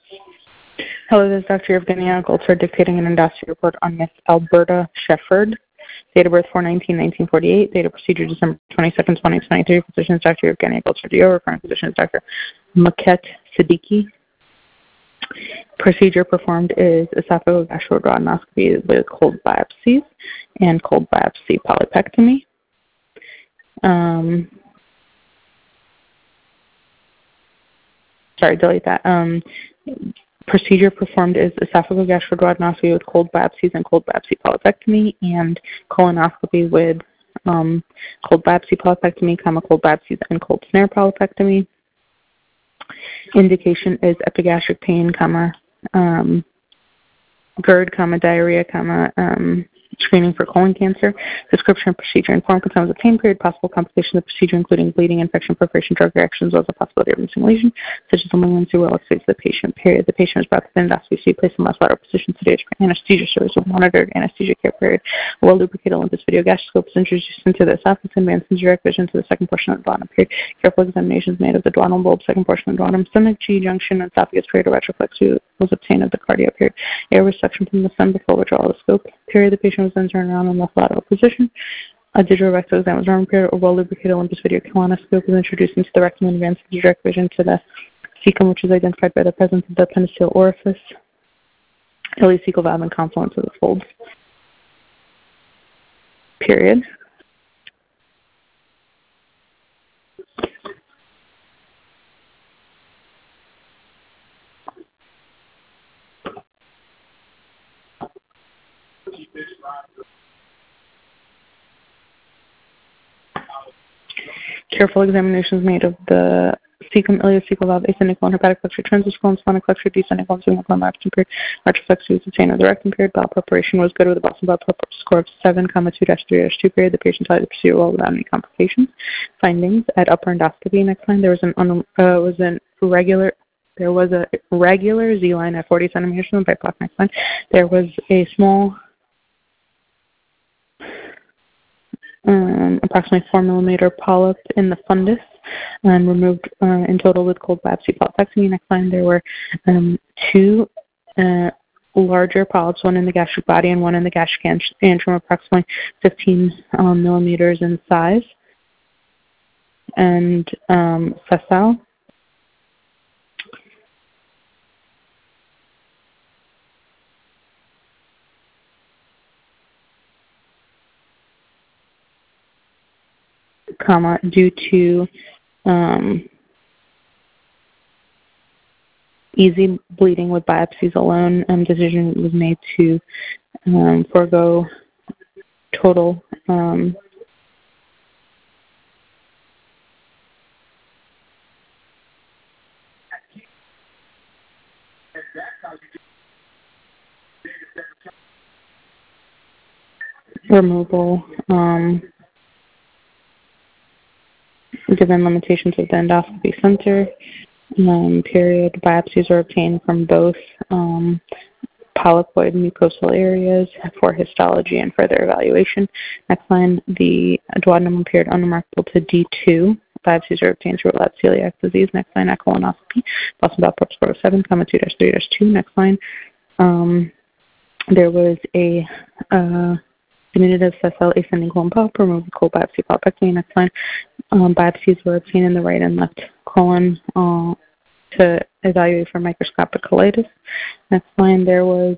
Hello, this is Dr. Evgenia Goldford dictating an endoscopy report on Miss Alberta Shefford. Date of birth 4/19/1948. Date of procedure December 22nd, 2023. Physician is Dr. Evgenia Goldford. Referring physician is Dr. Maket Siddiqui. Procedure performed is esophagogastrogrodinoscopy with cold biopsies and cold biopsy polypectomy. Delete that. Procedure performed is esophagogastrogrodinoscopy with cold biopsies and cold biopsy polypectomy, and colonoscopy with cold biopsy polypectomy, cold biopsies and cold snare polypectomy. Indication is epigastric pain, GERD, diarrhea, screening for colon cancer. Description of procedure: informed consent was obtained. Possible complications of the procedure, including bleeding, infection, perforation, drug reactions, as a possibility of missing lesion, such as a malignancy, will exclude the patient. The patient was brought to the endoscopy suite, placed in left lateral position, sedated for anesthesia service with monitored anesthesia care period. A well-lubricated Olympus video gastroscope is introduced into the esophagus and advanced into direct vision to the second portion of the duodenum period. Careful examinations made of the duodenal bulb, second portion of the duodenum, stomach, G junction, esophagus period, or retroflex was obtained of the cardia period. Airway suction from the stem before withdrawal of the scope period. The patient was then turned around in left lateral position. A digital rectal exam was run period. A well-lubricated Olympus video colonoscope was introduced into the rectum and advanced into direct vision to the cecum, which is identified by the presence of the appendiceal orifice, ileocecal valve, and confluence of the folds. Period. Careful examinations made of the cecum, ileocecal valve, ascending colon, hepatic flexure, transverse colon, splenic flexure, descending colon, swinging colon, margin period, retroflex was obtained of the rectum period. Bowel preparation was good with a Boston Bowel score of 7,2-3-2 period. The patient tolerated the procedure well without any complications. Findings at upper endoscopy. Next line, there was a regular Z line at 40 centimeters from the bite block. Next line, there was a small approximately 4 millimeter polyp in the fundus, removed in total with cold biopsy polypectomy. Next line, there were two larger polyps, one in the gastric body and one in the gastric antrum, approximately 15 millimeters in size, and sessile. Due to easy bleeding with biopsies alone, decision was made to forego total removal, given limitations of the endoscopy center. Period. Biopsies were obtained from both polypoid mucosal areas for histology and further evaluation. Next line, the duodenum appeared unremarkable to D2. Biopsies were obtained to rule out celiac disease. Next line, colonoscopy. Boston Bowel score of 7,2-3-2. Next line, there was a diminutive sessile ascending colon polyp removed with cold biopsy polypectomy. Next line, biopsies were obtained in the right and left colon to evaluate for microscopic colitis. Next line, there was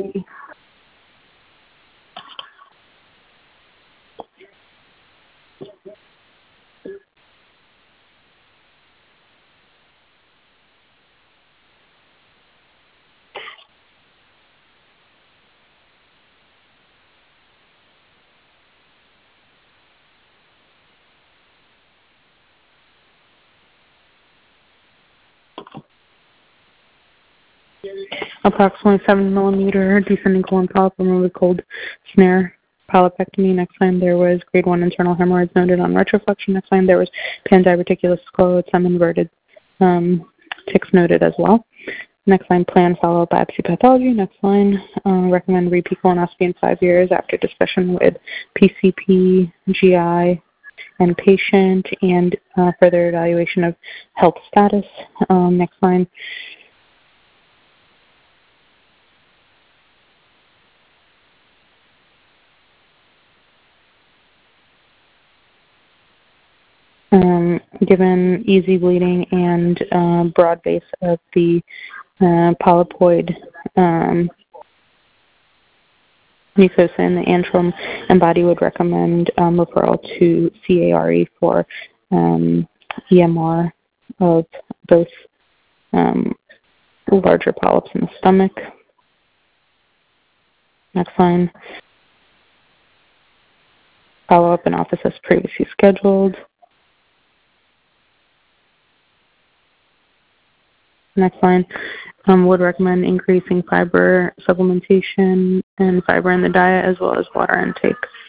approximately 7 millimeter descending colon polyp removed with cold snare polypectomy. Next line, there was grade 1 internal hemorrhoids noted on retroflexion. Next line, there was pandiverticulous sclerosis, some inverted tics noted as well. Next line, plan follow-up biopsy pathology. Next line, recommend repeat colonoscopy in 5 years after discussion with PCP, GI, and patient, and further evaluation of health status. Next line, Given easy bleeding and broad base of the polypoid mucosa in the antrum and body, would recommend referral to CARE for EMR of both larger polyps in the stomach. Next line. Follow up in office as previously scheduled. Next line. Would recommend increasing fiber supplementation and fiber in the diet as well as water intake.